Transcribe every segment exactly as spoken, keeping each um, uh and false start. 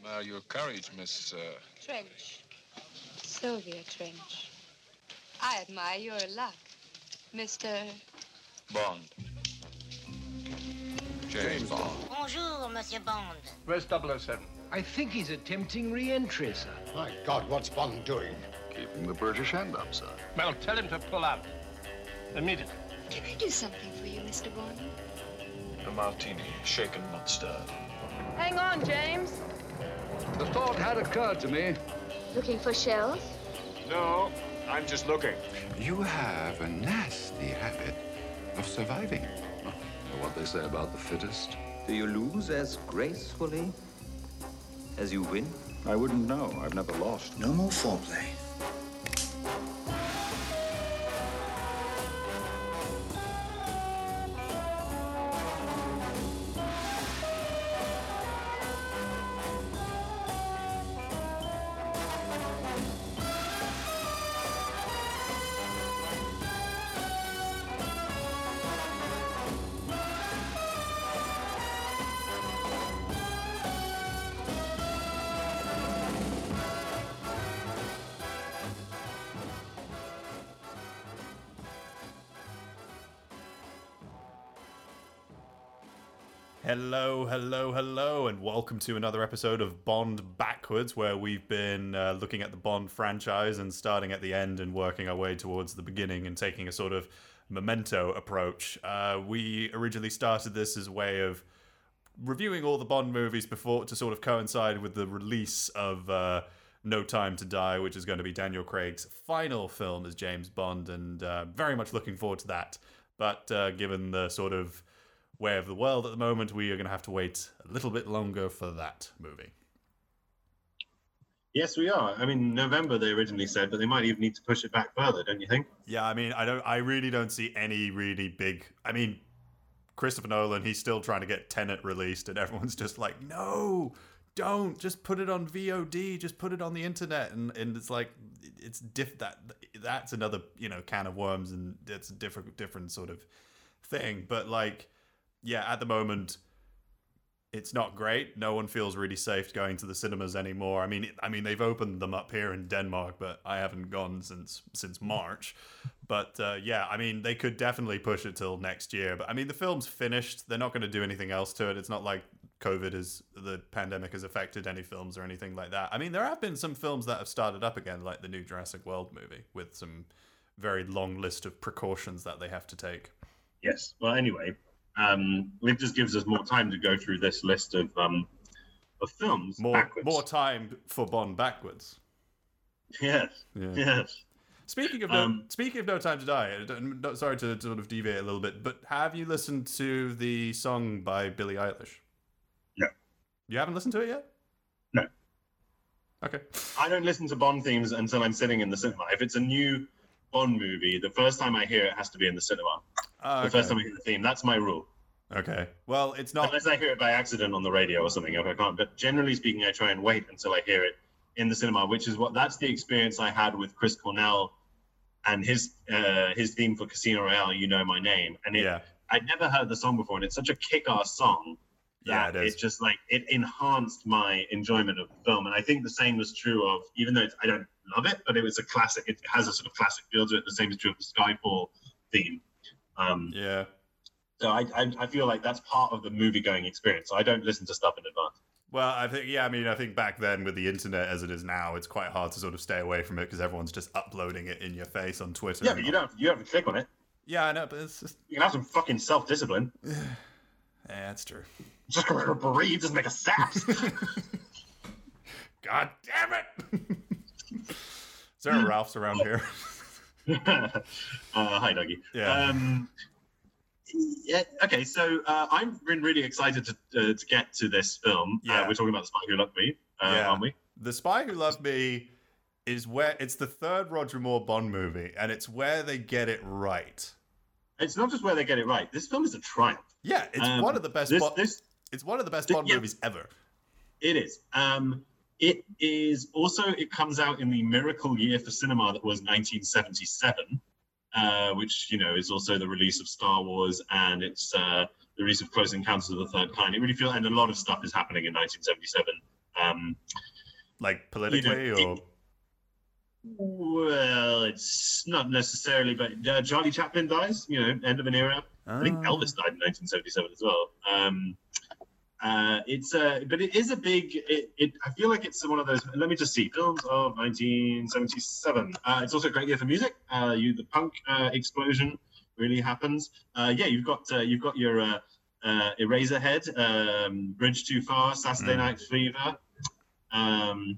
admire your courage, Miss... Uh... Trench. Sylvia Trench. I admire your luck, Mister Bond. James Bond. Bonjour, Monsieur Bond. Where's double oh seven? I think he's attempting re-entry, sir. My God, what's Bond doing? Keeping the British hand up, sir. Well, tell him to pull out. Immediately. Can I do something for you, Mister Bond? A martini, shaken, not stirred. Hang on, James. The thought had occurred to me. Looking for shells? No, I'm just looking. You have a nasty habit of surviving. Know what they say about the fittest? Do you lose as gracefully as you win? I wouldn't know. I've never lost. No more foreplay. Hello, hello, hello, and welcome to another episode of Bond Backwards, where we've been uh, looking at the Bond franchise and starting at the end and working our way towards the beginning and taking a sort of memento approach. Uh, we originally started this as a way of reviewing all the Bond movies before to sort of coincide with the release of uh, No Time to Die, which is going to be Daniel Craig's final film as James Bond, and uh, very much looking forward to that. But uh, given the sort of way of the world at the moment, we are going to have to wait a little bit longer for that movie. Yes, we are. I mean, November they originally said, but they might even need to push it back further, don't you think? Yeah, I mean, I don't. I really don't see any really big. I mean, Christopher Nolan, he's still trying to get Tenet released, and everyone's just like, no, don't. Just put it on V O D. Just put it on the internet, and, and it's like, it's diff. That that's another you know can of worms, and it's a different different sort of thing. But like. Yeah, at the moment, it's not great. No one feels really safe going to the cinemas anymore. I mean, I mean, they've opened them up here in Denmark, but I haven't gone since since March. But uh, yeah, I mean, they could definitely push it till next year. But I mean, the film's finished. They're not going to do anything else to it. It's not like COVID is the pandemic has affected any films or anything like that. I mean, there have been some films that have started up again, like the new Jurassic World movie, with some very long list of precautions that they have to take. Yes. Well, anyway. Um, it just gives us more time to go through this list of um, of films. More, backwards. more time for Bond backwards. Yes, yeah. yes. Speaking of no, um, speaking of No Time to Die, no, sorry to, to sort of deviate a little bit, but have you listened to the song by Billie Eilish? No. You haven't listened to it yet? No. Okay. I don't listen to Bond themes until I'm sitting in the cinema. If it's a new Bond movie, the first time I hear it has to be in the cinema. Uh, okay. The first time I hear the theme, that's my rule. Okay. Well, it's not... Unless I hear it by accident on the radio or something, if I can't. But generally speaking, I try and wait until I hear it in the cinema, which is what... That's the experience I had with Chris Cornell and his uh, his theme for Casino Royale, You Know My Name. And it, yeah. I'd never heard the song before, and it's such a kick-ass song that yeah, it, is. it just, like, it enhanced my enjoyment of the film. And I think the same was true of... Even though it's, I don't love it, but it was a classic. It has a sort of classic feel to it. The same is true of the Skyfall theme. Um, yeah. So I, I I feel like that's part of the movie-going experience. So I don't listen to stuff in advance. Well, I think, yeah, I mean, I think back then with the internet as it is now, it's quite hard to sort of stay away from it because everyone's just uploading it in your face on Twitter. Yeah, but you don't, you don't have to click on it. Yeah, I know, but it's just... You can have some fucking self-discipline. Yeah, that's true. Just go to breathe, just make a sass. God damn it! Is there a Ralph's around here? uh, hi, Dougie. Yeah. Um, yeah. Okay. So uh, I've been really excited to uh, to get to this film. Yeah. Uh, we're talking about The Spy Who Loved Me, uh, yeah. aren't we? The Spy Who Loved Me is where it's the third Roger Moore Bond movie, and it's where they get it right. It's not just where they get it right. This film is a triumph. Yeah, it's um, one of the best. This, Bond, this, it's one of the best this, Bond yeah, movies ever. It is. Um, it is also. It comes out in the miracle year for cinema that was nineteen seventy-seven. Uh, which, you know, is also the release of Star Wars, and it's uh, the release of Close Encounters of the Third Kind. It really feels, and a lot of stuff is happening in nineteen seventy-seven Um, like politically, you know, or it, well, it's not necessarily, but uh, Charlie Chaplin dies. You know, end of an era. oh. I think Elvis died in nineteen seventy-seven as well. Um, uh, it's a, but it is a big. It, it, I feel like it's one of those. Let me just see. Films of nineteen seventy-seven. Uh, it's also a great year for music. Uh, you, the punk uh, explosion really happens. Uh, yeah, you've got uh, you've got your uh, uh, Eraserhead, um, Bridge Too Far, Saturday mm. Night Fever. Um,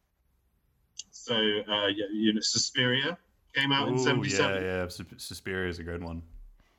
so uh, you, you know, Suspiria came out Ooh, in seventy-seven. Yeah, yeah, Suspiria is a good one.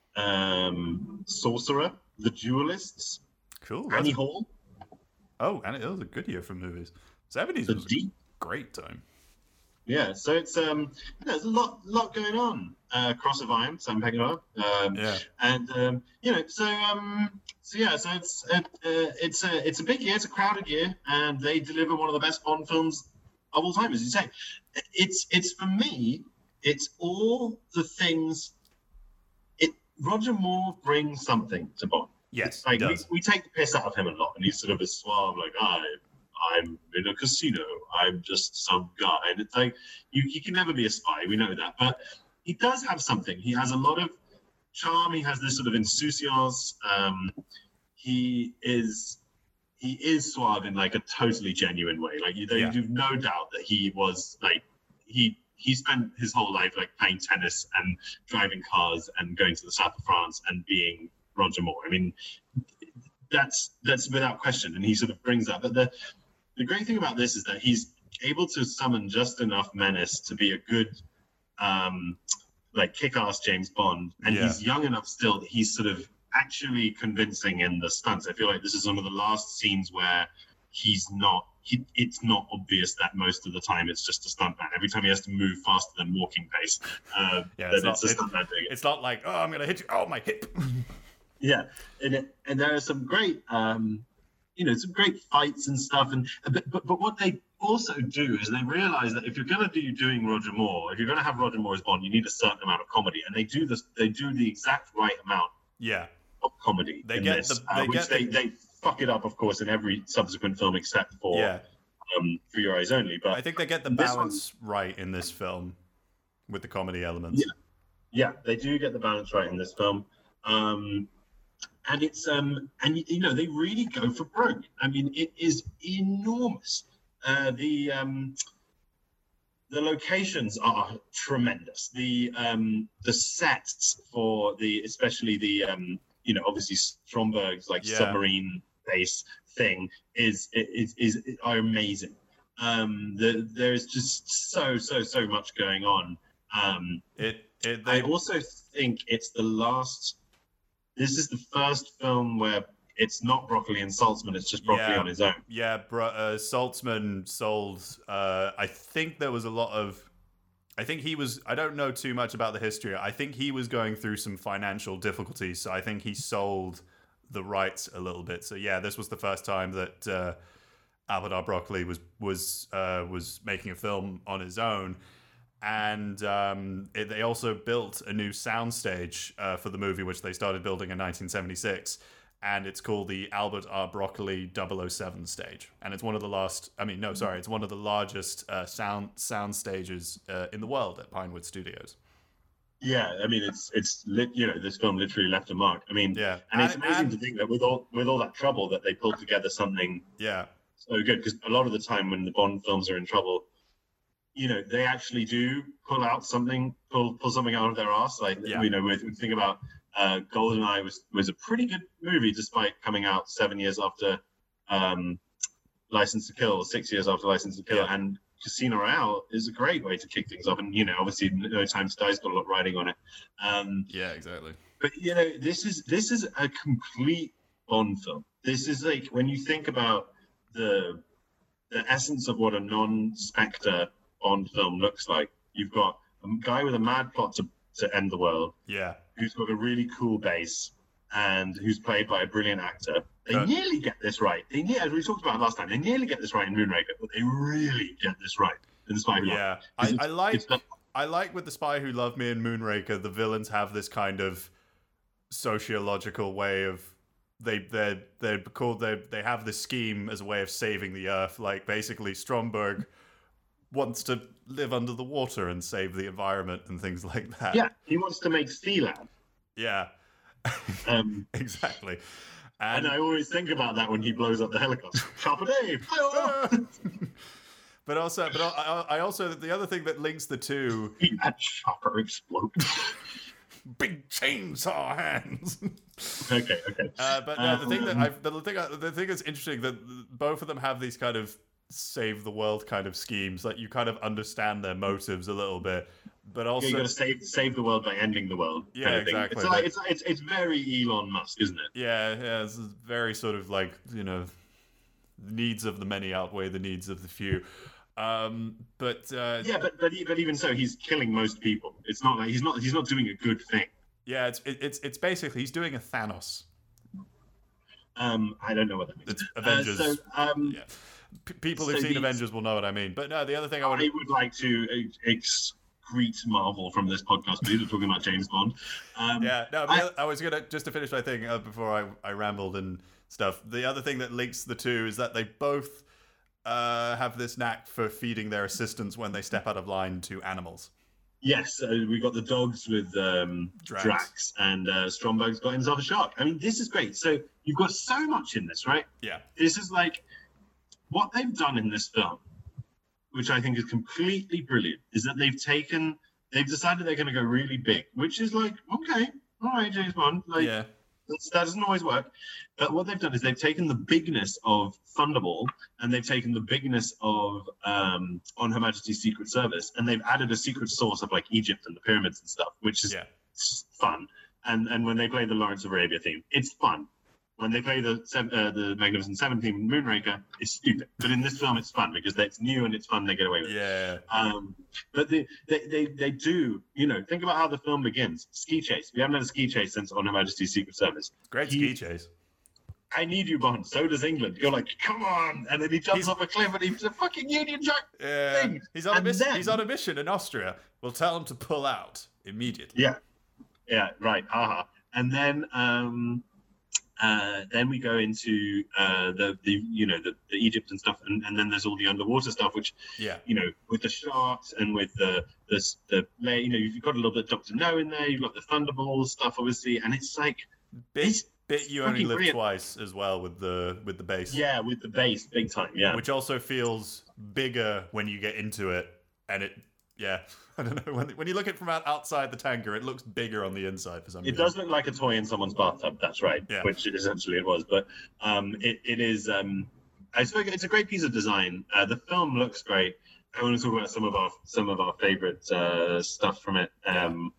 Um, Sorcerer, The Duelists. Cool. Annie a... Hall. Oh, and it was a good year for movies. seventies was Deep. a great time. Yeah, so it's um, there's a lot, lot going on. Uh, Cross of Iron, Sam Peckinpah. Um, yeah. And um, you know, so um, so yeah, so it's it, uh, it's a it's a big year, it's a crowded year, and they deliver one of the best Bond films of all time, as you say. It's it's for me, it's all the things. It Roger Moore brings something to Bond. Yes, like he we, does. we take the piss out of him a lot, and he's sort of a suave, like I. I'm in a casino. I'm just some guy. And it's like, you, you can never be a spy. We know that. But he does have something. He has a lot of charm. He has this sort of insouciance. Um, he is he is suave in like a totally genuine way. Like you, Yeah. you've no doubt that he was like, he he spent his whole life like playing tennis and driving cars and going to the south of France and being Roger Moore. I mean, that's that's without question. And he sort of brings that. But the The great thing about this is that he's able to summon just enough menace to be a good, um, like kick-ass James Bond, and Yeah. he's young enough still that he's sort of actually convincing in the stunts. I feel like this is one of the last scenes where he's not. He, it's not obvious that most of the time it's just a stuntman. Every time he has to move faster than walking pace, uh, Yeah, then it's not, it's a it- stuntman doing it. it's not like, oh, I'm gonna hit you. Oh, my hip. Yeah, and it, and there are some great, um, you know, some great fights and stuff. And but, but but what they also do is they realize that if you're going to do doing Roger Moore, if you're going to have Roger Moore as Bond, you need a certain amount of comedy, and they do this. They do the exact right amount Yeah. of comedy They in get this, the- uh, they which get they the- they fuck it up, of course, in every subsequent film except for Yeah. um, For Your Eyes Only. But I think they get the this balance right in this film with the comedy elements. Yeah. Yeah, they do get the balance right in this film. Um, and it's um and you know they really go for broke. I mean, it is enormous. Uh, the um the locations are tremendous. The um the sets for the especially the um you know obviously Stromberg's like Yeah. submarine base thing is is is, is are amazing. Um, the, there's just so so so much going on. Um, It it I they, also think it's the last. This is the first film where it's not Broccoli and Saltzman; it's just Broccoli Yeah. on his own. yeah, bro, uh, Saltzman sold. Uh, I think there was a lot of. I think he was. I don't know too much about the history. I think he was going through some financial difficulties, so I think he sold the rights a little bit. So yeah, this was the first time that uh, Alvin Broccoli was was uh, was making a film on his own. And um, it, they also built a new soundstage uh, for the movie, which they started building in nineteen seventy-six. And it's called the Albert R. Broccoli double oh seven stage. And it's one of the last, I mean, no, sorry, it's one of the largest uh, sound sound stages uh, in the world at Pinewood Studios. Yeah, I mean, it's it's lit, you know, this film literally left a mark. I mean, Yeah. and it's And- amazing and- to think that with all with all that trouble that they pulled together something Yeah. so good. Because a lot of the time when the Bond films are in trouble, you know, they actually do pull out something, pull pull something out of their ass. Like Yeah. you know, with we think about uh, GoldenEye was was a pretty good movie despite coming out seven years after um, License to Kill, six years after License to Kill, Yeah. and Casino Royale is a great way to kick things off. And you know, obviously, No Time to Die's got a lot riding on it. Um, Yeah, exactly. but you know, this is this is a complete Bond film. This is like when you think about the the essence of what a non-Spectre Bond film looks like. You've got a guy with a mad plot to, to end the world, Yeah. who's got a really cool base, and who's played by a brilliant actor. They Uh, nearly get this right. They ne- as we talked about last time, they nearly get this right in Moonraker, but they really get this right in The Spy Who Loved Me. Yeah. I, It's- I like it's not- I like with The Spy Who Loved Me and Moonraker, the villains have this kind of sociological way of they they they're called they they have this scheme as a way of saving the Earth. Like basically, Stromberg wants to live under the water and save the environment and things like that. Yeah, he wants to make Sealab. Yeah, Um, exactly. and, And, I always think about that when he blows up the helicopter. Chopper Dave! but also, but I, I also the other thing that links the two, That chopper explode. big chainsaw hands. Okay, okay. Uh, but no, the thing that Um, I the thing I, the thing that's interesting that both of them have these kind of save the world kind of schemes. Like you kind of understand their motives a little bit, but also you got to save save the world by ending the world. Yeah, kind of thing. exactly. It's like it's, it's it's very Elon Musk, isn't it? yeah, yeah, it's very sort of like you know, the needs of the many outweigh the needs of the few. Um, but uh, Yeah, but but, e- but even so, he's killing most people. It's not like he's not he's not doing a good thing. yeah, it's it, it's it's basically he's doing a Thanos. Um, I don't know what that means. It's Avengers. Uh, so um, Yeah. P- people who've So seen these- Avengers will know what I mean. But no, the other thing I I want would like to ex- excrete Marvel from this podcast. Please, we're talking about James Bond. Um, Yeah, no, I- I, I was gonna just to finish my thing uh, before I, I rambled and stuff. The other thing that links the two is that they both uh, have this knack for feeding their assistants when they step out of line to animals. Yes, uh, we got the dogs with um, Drax. Drax, and uh, Stromberg's got himself a shark. I mean, this is great. So you've got so much in this, right? Yeah, This is like what they've done in this film, which I think is completely brilliant, is that they've taken, they've decided they're going to go really big, which is like, okay, all right, James Bond, like yeah, that's, that doesn't always work. But what they've done is they've taken the bigness of Thunderball and they've taken the bigness of um, On Her Majesty's Secret Service, and they've added a secret source of like Egypt and the pyramids and stuff, which is yeah, fun. And and when they play the Lawrence of Arabia theme, it's fun. When they play the sev- uh, the Magnificent Seven theme, Moonraker, it's stupid. But in this film, it's fun because it's new and it's fun. They get away with it. yeah, Um, but they, they they they do, you know, think about how the film begins. Ski chase. We haven't had a ski chase since On Her Majesty's Secret Service. great He- ski chase. I need you, Bond. So does England. You're like, come on, and then he jumps He's- off a cliff and he's a fucking Union Jack. Yeah, thing. he's on a And miss- then- he's on a mission in Austria. We'll tell him to pull out immediately. Yeah, yeah, right. Haha. And then um, uh, then we go into uh, the the you know the, the Egypt and stuff, and, and then there's all the underwater stuff, which Yeah, you know with the sharks and with the the the you know you've got a little bit of Doctor No in there. You've got the Thunderball stuff, obviously, and it's like bit it's bit you only fucking live brilliant. twice as well with the with the bass. yeah with the bass big time. Yeah, which also feels bigger when you get into it, and it yeah I don't know when when you look at it from out- outside the tanker, it looks bigger on the inside for some it reason. does look like a toy in someone's bathtub. That's right, Yeah. which essentially it was. But um, it it is. Um, I suppose it's a great piece of design. Uh, the film looks great. I want to talk about some of our some of our favorite uh, stuff from it. Um,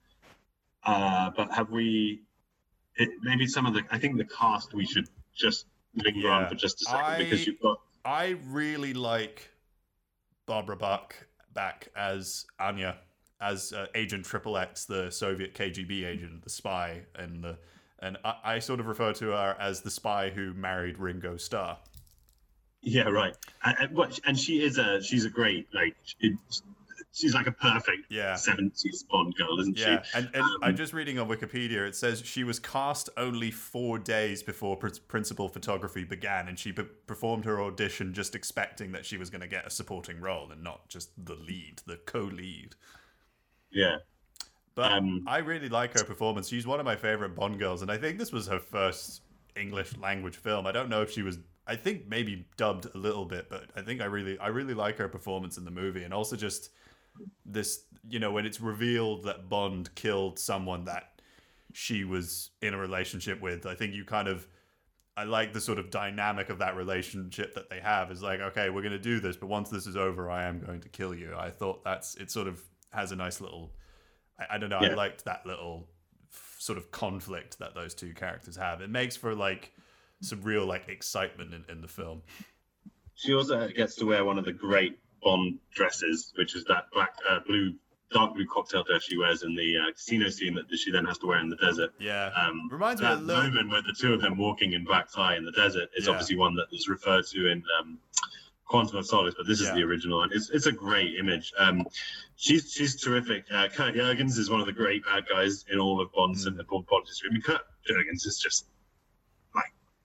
uh, but have we? It, maybe some of the. I think the cast we should just linger on Yeah. for just a second I- because you've got. I really like Barbara Bach back as Anya, as uh, Agent Triple X, the Soviet K G B agent, the spy, and the and I, I sort of refer to her as the spy who married Ringo Starr. Yeah, right. And, and what? And she is a. She's a great like. It, she's like a perfect Yeah. seventies Bond girl, isn't Yeah, she? and, and Um, I'm just reading on Wikipedia. It says she was cast only four days before pr- principal photography began, and she p- performed her audition just expecting that she was going to get a supporting role and not just the lead, the co-lead. Yeah. But Um, I really like her performance. She's one of my favorite Bond girls, and I think this was her first English language film. I don't know if she was. I think maybe dubbed a little bit, but I think I really, I really like her performance in the movie, and also just this, you know, when it's revealed that Bond killed someone that she was in a relationship with. I think you kind of, I like the sort of dynamic of that relationship that they have. Is like, okay, we're going to do this, but once this is over, I am going to kill you. I thought that's it. Sort of has a nice little. I, I don't know. Yeah. I liked that little f- sort of conflict that those two characters have. It makes for like some real like excitement in, in the film. She also gets to wear one of the great Bond dresses, which is that black, uh, blue, dark blue cocktail dress she wears in the uh, casino scene that she then has to wear in the desert. Yeah, Um, reminds me that a little. moment where the two of them walking in black tie in the desert is Yeah. obviously one that is referred to in um, Quantum of Solace, but this Yeah. is the original, and it's it's a great image. Um, she's she's terrific. Uh, Kurt Jurgens is one of the great bad guys in all of Bond's Mm. and the Bond Bond history. I mean, Kurt Jurgens is just like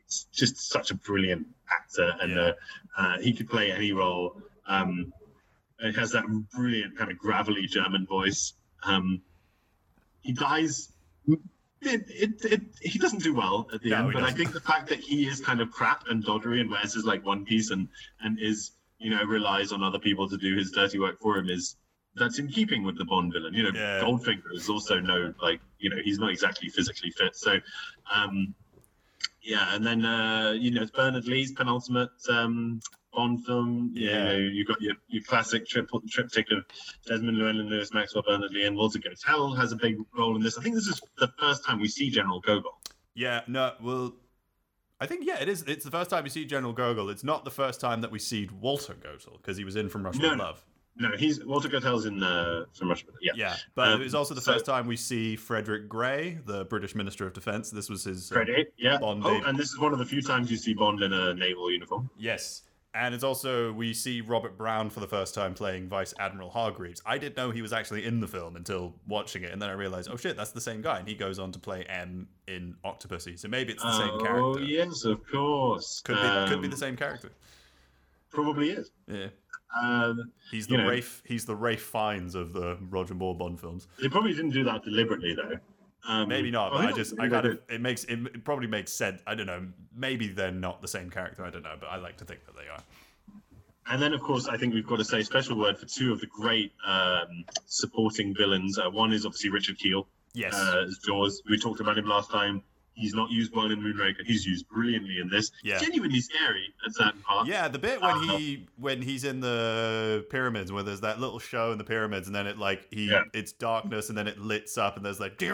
just such a brilliant actor, and Yeah. uh, uh, he could play any role. Um, it has that brilliant kind of gravelly German voice. Um, he dies. It, it, it, he doesn't do well at the No, end, he but I doesn't. think the fact that he is kind of crap and doddery and wears his like one piece and and is, you know, relies on other people to do his dirty work for him is that's in keeping with the Bond villain. You know, Yeah. Goldfinger is also no like you know he's not exactly physically fit. So, um, yeah, and then uh, you know it's Bernard Lee's penultimate um, Bond film. You Yeah. know, you've got your, your classic triple triptych of Desmond Llewellyn, Lewis Maxwell, Bernard Lee, and Walter Gotell has a big role in this. I think this is the first time we see General Gogol. Yeah, no, well, I think, yeah, it is. It's the first time we see General Gogol. It's not the first time that we see Walter Gotell, because he was in From Russia No, with no. Love. No, he's Walter Gotell's in uh, from Russia. Yeah, Yeah, but Um, it was also the so- first time we see Frederick Grey, the British Minister of Defence. This was his... uh, Credit, yeah. Bond oh, debut. and this is one of the few times you see Bond in a naval uniform. Yes. And it's also, we see Robert Brown for the first time playing Vice Admiral Hargreaves. I didn't know he was actually in the film until watching it, and then I realized, oh shit, that's the same guy. And he goes on to play M in Octopussy. So maybe it's the same Oh character. yes, of course. Could be, could be Um, the same character. Probably is. Yeah. Um, He's the you know. Rafe. He's the Rafe Fiennes of the Roger Moore Bond films. They probably didn't do that deliberately, though. Um, Maybe not, well, but I who just knows? I Maybe kind they of it makes it, it probably makes sense. I don't know. Maybe they're not the same character. I don't know, but I like to think that they are. And then, of course, I think we've got to say a special word for two of the great um, supporting villains. Uh, one is obviously Richard Keel, Yes. uh, as Jaws. We talked about him last time. He's not used well in Moonraker. He's used brilliantly in this. Yeah. Genuinely scary at certain parts. Yeah, the bit when Uh, he when he's in the pyramids, where there's that little show in the pyramids, and then it like he Yeah. it's darkness, and then it lits up, and there's like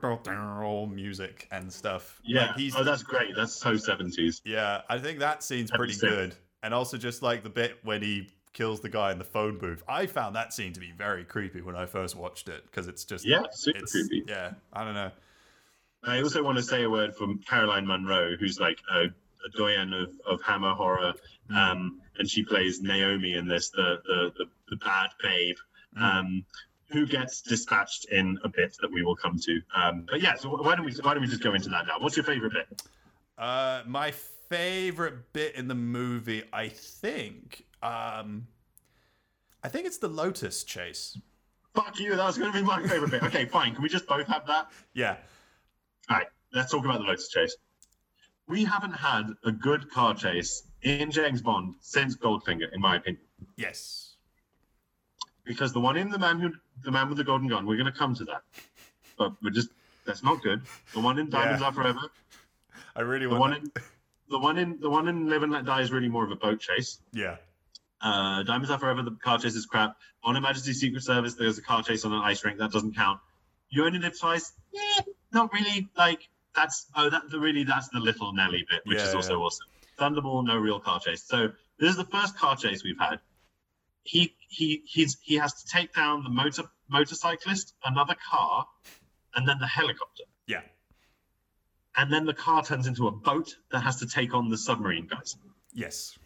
music and stuff. Yeah. Like, he's Oh, that's great. That's so seventies. yeah. I think that scene's pretty Episode. good, and also just like the bit when he kills the guy in the phone booth. I found that scene to be very creepy when I first watched it because it's just Yeah, super it's, creepy. Yeah, I don't know. I also want to say a word from Caroline Munro, who's like a, a doyen of, of Hammer horror, um, and she plays Naomi in this, the the the, the bad babe, um, who gets dispatched in a bit that we will come to. Um, but yeah, so why don't we why don't we just go into that now? What's your favorite bit? Uh, my favorite bit in the movie, I think, um, I think it's the Lotus chase. Fuck you, that was going to be my favorite bit. Okay, fine. Can we just both have that? Yeah. All right, let's talk about the Lotus chase. We haven't had a good car chase in James Bond since Goldfinger, in my opinion. Yes. Because the one in the man who, the man with the golden gun, we're going to come to that, but we're just that's not good. The one in Diamonds Yeah. Are Forever, I really the want one that. in, the one in, the one in Live and Let Die is really more of a boat chase. Yeah. Uh, Diamonds Are Forever, the car chase is crap. On Her Majesty's Secret Service, there's a car chase on an ice rink that doesn't count. You Only Live Twice, eh, not really. Like that's oh, that the really that's the little Nelly bit, which Yeah, is also yeah. awesome. Thunderball, no real car chase. So this is the first car chase we've had. He he he's he has to take down the motor motorcyclist, another car, and then the helicopter. Yeah. And then the car turns into a boat that has to take on the submarine guys. Yes.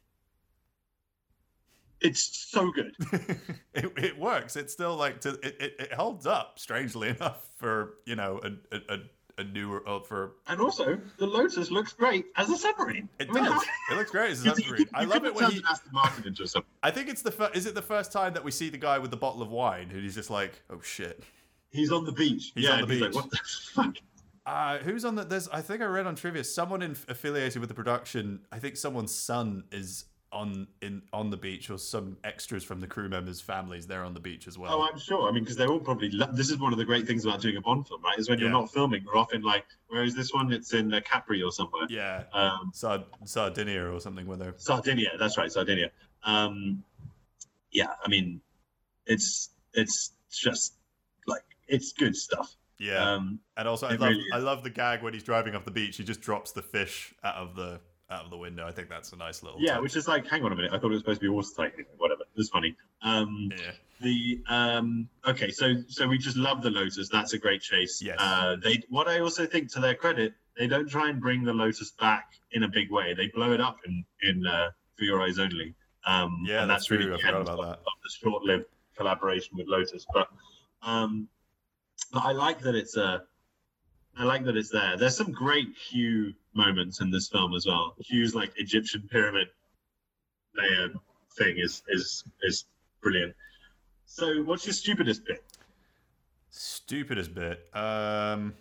It's so good. it, it works. It's still like to it, it, it holds up strangely enough for you know a a, a, a newer uh, for And also, the Lotus looks great as a submarine. it I mean, does. It looks great as a you- you submarine. could- I you love couldn't it when turn he. an Aston Martin into a submarine. I think it's the fir- is it the first time that we see the guy with the bottle of wine who he's just like, oh shit. He's on the beach. He's yeah, on the he's beach. like, what the fuck? Uh, who's on the? There's. I think I read on trivia. Someone in, affiliated with the production. I think someone's son is on in on the beach, or some extras from the crew members' families. They're on the beach as well. Oh, I'm sure. I mean, because they're all probably. Lo- this is one of the great things about doing a Bond film, right? Is when you're Yeah. not filming, we're often like, where is this one? It's in uh, Capri or somewhere. yeah, Um, Sard- Sardinia or something. Where they're Sardinia. That's right, Sardinia. Um, yeah, I mean, it's it's just like it's good stuff. yeah. Um, and also, I it love really is. I love the gag when he's driving off the beach. He just drops the fish out of the out of the window. I think that's a nice little. yeah, touch. which is like, hang on a minute. I thought it was supposed to be watertight. Whatever. It's funny. Um, Yeah. The um okay, so so we just love the Lotus. That's a great chase. Yes. Uh, they what I also think, to their credit, they don't try and bring the Lotus back in a big way. They blow it up in in uh, For Your Eyes Only. Um, Yeah, and that's that's, really true. I the forgot end about of, that. of the short-lived collaboration with Lotus. But um, but I like that it's a I like that it's there. There's some great Hugh moments in this film as well. Hugh's like Egyptian pyramid layer thing is is is brilliant. So, what's your stupidest bit? Stupidest bit. Um,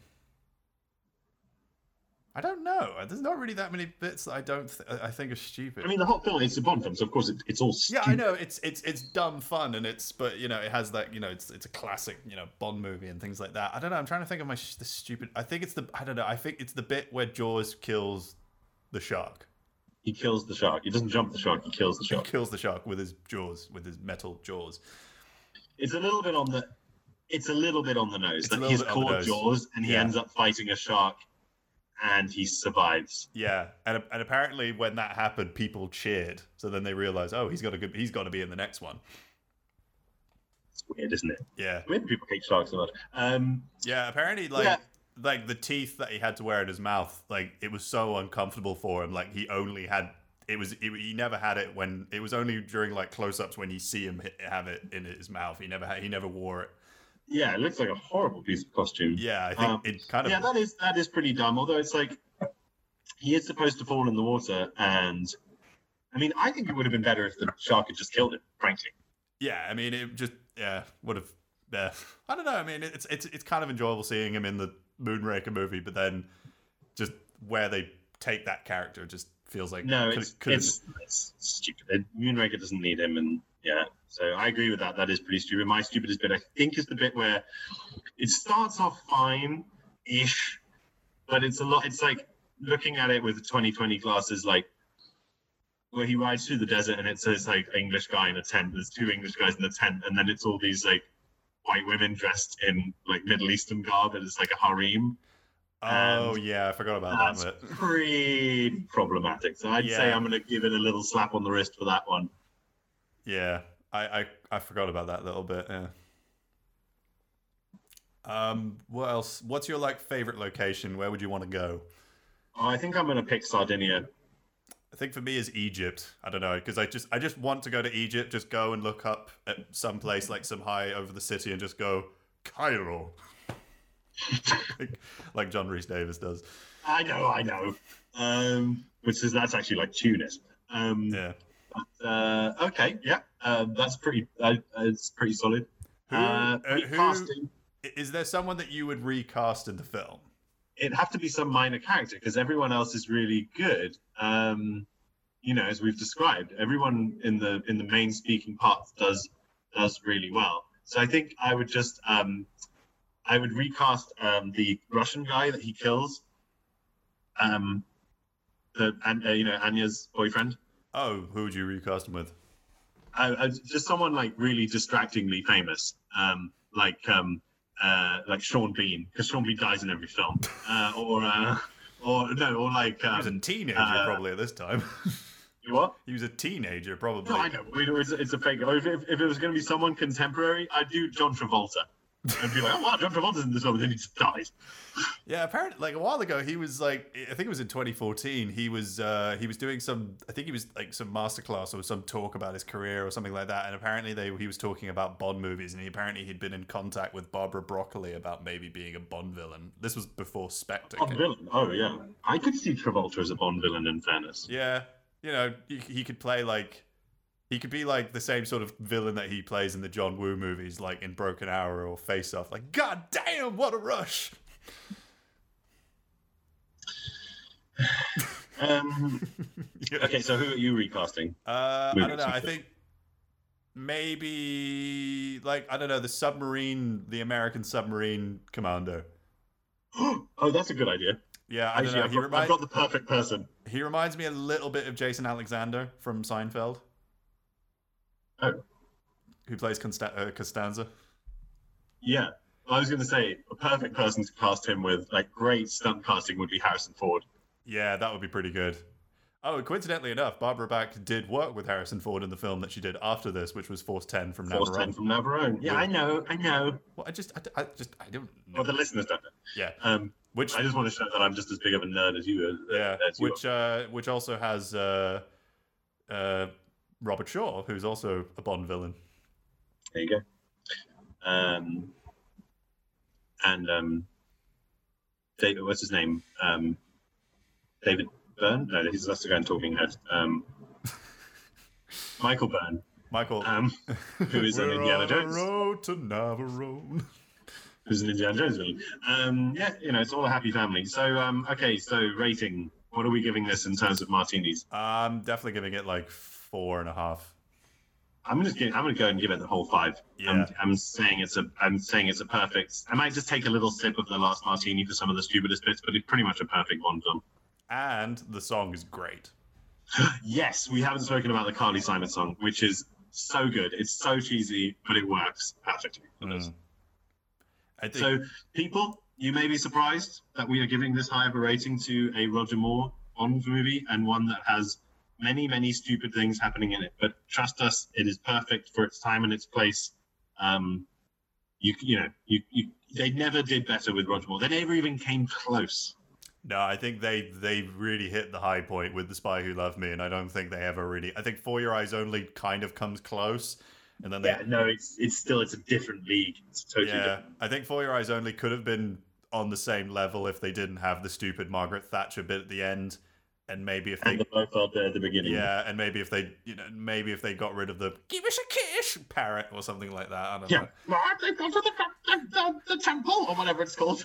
I don't know. There's not really that many bits that I don't. Th- I think are stupid. I mean, the whole film it's a Bond film, so of course it, it's all. Stupid. Yeah, I know it's it's it's dumb fun, and it's but you know it has that you know it's it's a classic you know Bond movie and things like that. I don't know. I'm trying to think of my sh- the stupid. I think it's the I don't know. I think it's the bit where Jaws kills the shark. He kills the shark. He doesn't jump the shark. He kills the shark. He kills the shark with his jaws, with his metal jaws. It's a little bit on the. It's a little bit on the nose. It's That he's called Jaws, and he yeah. ends up fighting a shark, and he survives. Yeah, and and apparently when that happened, people cheered. So then they realized, oh, he's got a good. He's got to be in the next one. It's weird, isn't it? Yeah. Maybe people hate sharks so much. Um, yeah, apparently, like. Yeah. Like the teeth that he had to wear in his mouth, like it was so uncomfortable for him. Like he only had it was it, he never had it when it was only during like close-ups when you see him hit, have it in his mouth. He never had, he never wore it. Yeah, it looks like a horrible piece of costume. Yeah, I think um, it kind of. Yeah, that is that is pretty dumb. Although it's like he is supposed to fall in the water, and I mean, I think it would have been better if the shark had just killed him. Frankly. Yeah, I mean, it just yeah would have. Yeah, I don't know. I mean, it's it's it's kind of enjoyable seeing him in the Moonraker movie, but then just where they take that character just feels like no, could, it's could it's, it's stupid. Moonraker doesn't need him, and yeah, so I agree with that. That is pretty stupid. My stupidest bit, I think, is the bit where it starts off fine-ish, but it's a lot. It's like looking at it with twenty twenty glasses, like where he rides through the desert, and it says like English guy in a tent. There's two English guys in the tent, and then it's all these like white women dressed in like Middle Eastern garb, and it's like a harem. Oh and yeah, I forgot about that's that bit. Pretty problematic. So I'd Yeah. say I'm going to give it a little slap on the wrist for that one. Yeah, I, I I forgot about that little bit. Yeah. Um. What else? What's your like favorite location? Where would you want to go? Oh, I think I'm going to pick Sardinia. I think for me is Egypt. I don't know because I just I just want to go to Egypt. Just go and look up at some place like some high over the city and just go Cairo, like, like John Rhys Davis does. I know, I know. Um, which is that's actually like Tunis. Um, yeah. But, uh, okay, yeah, um, that's pretty. Uh, it's pretty solid. Who, Uh, uh, recasting. who is there someone that you would recast in the film? It'd have to be some minor character because everyone else is really good. Um, you know, as we've described, everyone in the in the main speaking parts does does really well. So I think I would just um, I would recast um, the Russian guy that he kills. Um, the and uh, you know Anya's boyfriend. Oh, who would you recast him with? Uh, uh, just someone like really distractingly famous, um, like um, uh, like Sean Bean, because Sean Bean dies in every film, uh, or uh, or no, or like um, He was a teenager uh, probably at this time. You what? He was a teenager probably. No, I know. It was, it's a fake. If, if, if it was going to be someone contemporary, I'd do John Travolta. I'd be like, oh wow, John Travolta's in this film, and then he just dies. Yeah, apparently, like a while ago, he was like, I think it was in twenty fourteen. He was, uh, he was doing some, I think he was like some masterclass or some talk about his career or something like that. And apparently, they he was talking about Bond movies, and he apparently he'd been in contact with Barbara Broccoli about maybe being a Bond villain. This was before Spectre. Bond villain? Oh yeah, I could see Travolta as a Bond villain. In fairness, yeah, you know, he, he could play like. He could be like the same sort of villain that he plays in the John Woo movies, like in Broken Arrow or Face Off. Like, God damn, what a rush! um, okay, so who are you recasting? Uh, I don't know. I think maybe like I don't know the submarine, the American submarine commander. Oh, that's a good idea. Yeah, I don't Actually, know. I've, He got, remind- I've got the perfect person. He reminds me a little bit of Jason Alexander from Seinfeld. Oh. Who plays Consta- uh, Costanza. Yeah, I was going to say a perfect person to cast him with, like great stunt casting, would be Harrison Ford. Yeah, that would be pretty good. Oh, coincidentally enough, Barbara Bach did work with Harrison Ford in the film that she did after this, which was Force ten from Force Navarone. ten from Navarone. Yeah, I know, I know. Well, I just, I, I just, I don't know. Well, the listeners don't know. Yeah. Um, which I just want to show that I'm just as big of a nerd as you. Uh, yeah. As you which, uh, which also has uh, uh, Robert Shaw, who's also a Bond villain. There you go. Um, and um, David, what's his name? Um, David Byrne? No, he's that's the guy in Talking Heads. Um, Michael Byrne. Michael. Um, who is an We're Indiana on Jones. the road to Navarone. Who's an Indiana Jones villain. Um, yeah, you know, it's all a happy family. So, um, okay, so rating. What are we giving this in terms of martinis? I'm definitely giving it like four and a half. I'm just gonna, I'm gonna go and give it the whole five. Yeah. I'm, I'm saying it's a I'm saying it's a perfect. I might just take a little sip of the last martini for some of the stupidest bits, but it's pretty much a perfect Bond film. And the song is great. Yes, we haven't spoken about the Carly Simon song, which is so good. It's so cheesy, but it works perfectly for this. Mm. I think... So, people, you may be surprised that we are giving this high of a rating to a Roger Moore Bond movie, and one that has many, many stupid things happening in it. But trust us, it is perfect for its time and its place. Um, you, you know, you, you, they never did better with Roger Moore. They never even came close. No, I think they they really hit the high point with The Spy Who Loved Me, and I don't think they ever really. I think For Your Eyes Only kind of comes close, and then they. Yeah, no, it's it's still it's a different league. It's totally yeah, different. I think For Your Eyes Only could have been on the same level if they didn't have the stupid Margaret Thatcher bit at the end, and maybe if they. And the Blofeld there at the beginning. Yeah, and maybe if they, you know, maybe if they got rid of the "give us a kiss" parrot or something like that. I don't Yeah, know. they go to the, the, the, the temple or whatever it's called.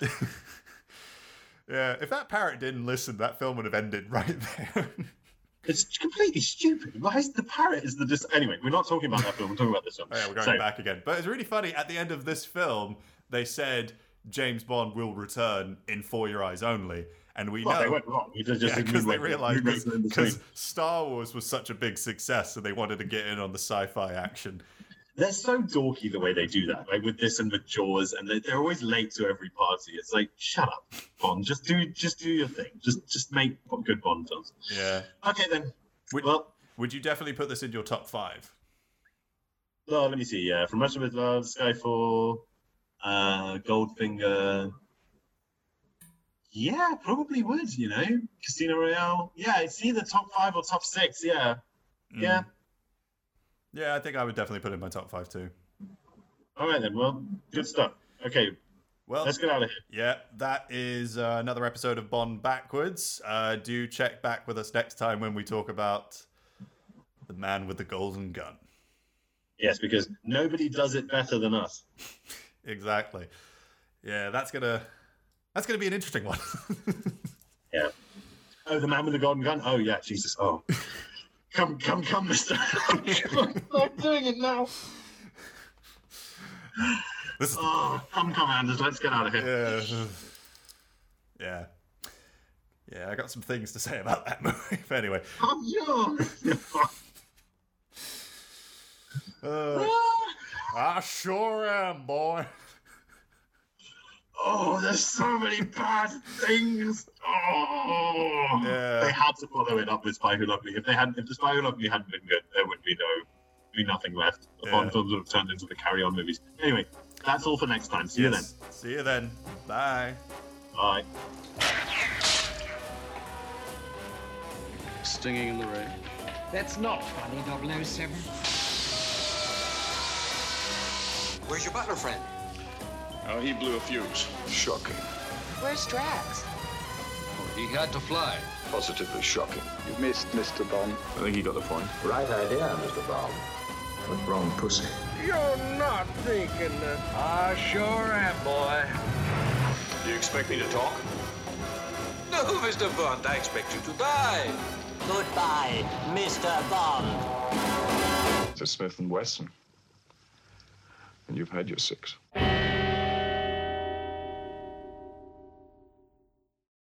Yeah, if that parrot didn't listen, that film would have ended right there. It's completely stupid. Why is the parrot is the dis- anyway? We're not talking about that film. We're talking about this film. Oh, yeah, we're going So, back again. But it's really funny. At the end of this film, they said James Bond will return in For Your Eyes Only, and we well, know they went wrong. You just, just yeah, because they midway- realized midway in between. because Star Wars was such a big success, so they wanted to get in on the sci-fi action. They're so dorky the way they do that, like with this and with Jaws, and they, they're always late to every party. It's like, shut up, Bond. Just do, just do your thing. Just, just make good Bond films. Yeah. Okay then. Would, well, would you definitely put this in your top five? Oh, let me see. Yeah, From Russia with Love, Skyfall, uh, Goldfinger. Yeah, probably would. You know, Casino Royale. Yeah, it's either top five or top six. Yeah, Mm. yeah. Yeah, I think I would definitely put it in my top five too. All right then. Well, good stuff. Okay. Well, let's get out of here. Yeah, that is uh, another episode of Bond Backwards. Uh, do check back with us next time when we talk about the man with the golden gun. Yes, because nobody does it better than us. Exactly. Yeah, that's gonna that's gonna be an interesting one. Yeah. Oh, the man with the golden gun. Oh yeah, Jesus. Oh, come, come, come, Mister. I'm doing it now. This is... Oh, come, come, Anders. Let's get out of here. Yeah. Yeah. Yeah, I got some things to say about that movie. But anyway. Oh, yeah. uh, I sure am, boy. Oh, there's so many bad things. Oh, yeah. They had to follow it up with Spy Who Loved Me. If they hadn't, if the Spy Who Loved Me hadn't been good, there would be no, be nothing left. The Yeah. Bond films would have turned into the Carry On movies. Anyway, that's all for next time. See yes. you then. See you then. Bye. Bye. Stinging in the rain. That's not funny, double oh seven. Where's your butler friend? Oh, he blew a fuse. Shocking. Where's Drax? Oh, he had to fly. Positively shocking. You missed, Mister Bond. I think he got the point. Right idea, Mister Bond. But wrong pussy. You're not thinking that. I sure am, boy. Do you expect me to talk? No, Mister Bond, I expect you to die. Goodbye, Mister Bond. It's a Smith and Wesson. And you've had your six.